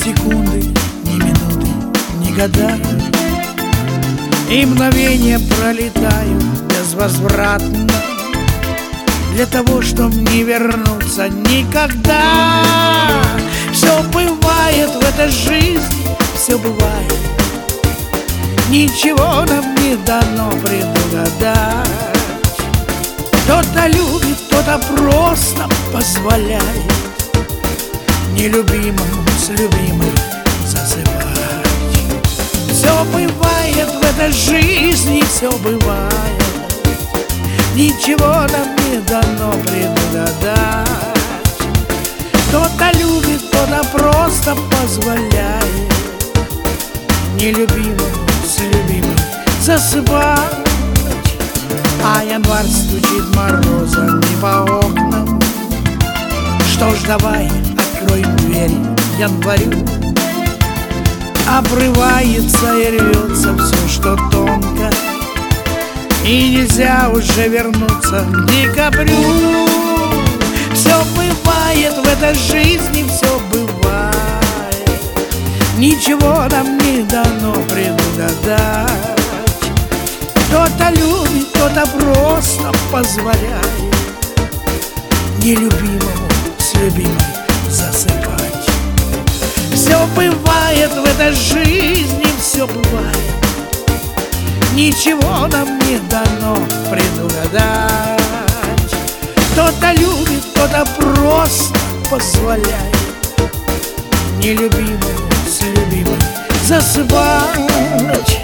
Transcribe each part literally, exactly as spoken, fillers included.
секунды, ни минуты, ни года, и мгновения пролетают безвозвратно, для того, чтоб не вернуться никогда. Все бывает в этой жизни, все бывает, ничего нам не дано предугадать. Кто-то любит, кто-то просто позволяет нелюбимому с любимой засыпать. Все бывает в этой жизни, все бывает, ничего нам не дано предугадать. Кто-то любит, кто-то просто позволяет нелюбимому с любимой засыпать. А январь стучит морозами по окнам. Что ж, давай откроем дверь январю. Обрывается и рвется все, что тонко, и нельзя уже вернуться к декабрю. Все бывает в этой жизни, все бывает, ничего нам не дано предугадать. Кто-то любит, кто-то просто позволяет нелюбимому с любимой засыпать. Все бывает в этой жизни, все бывает, ничего нам не дано предугадать. Кто-то любит, кто-то просто позволяет нелюбимому с любимой засыпать.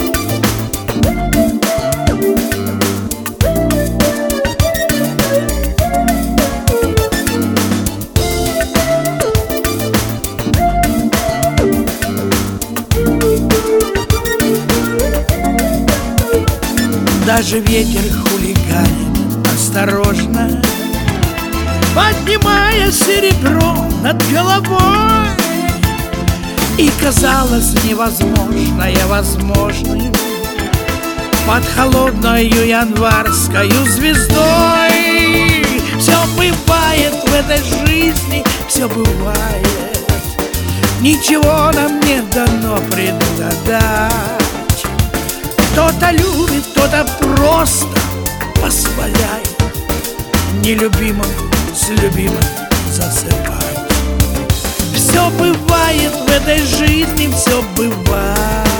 Даже ветер хулиганит осторожно, поднимая серебро над головой. И казалось невозможное возможным под холодною январскою звездой. Все бывает в этой жизни, все бывает, ничего нам не дано предугадать. Кто-то любит, кто-то просто позволяет нелюбимому с любимой засыпать. Все бывает в этой жизни, все бывает,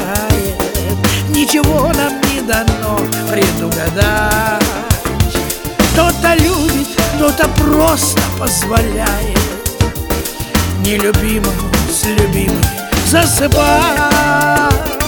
ничего нам не дано предугадать. Кто-то любит, кто-то просто позволяет нелюбимому с любимой засыпать.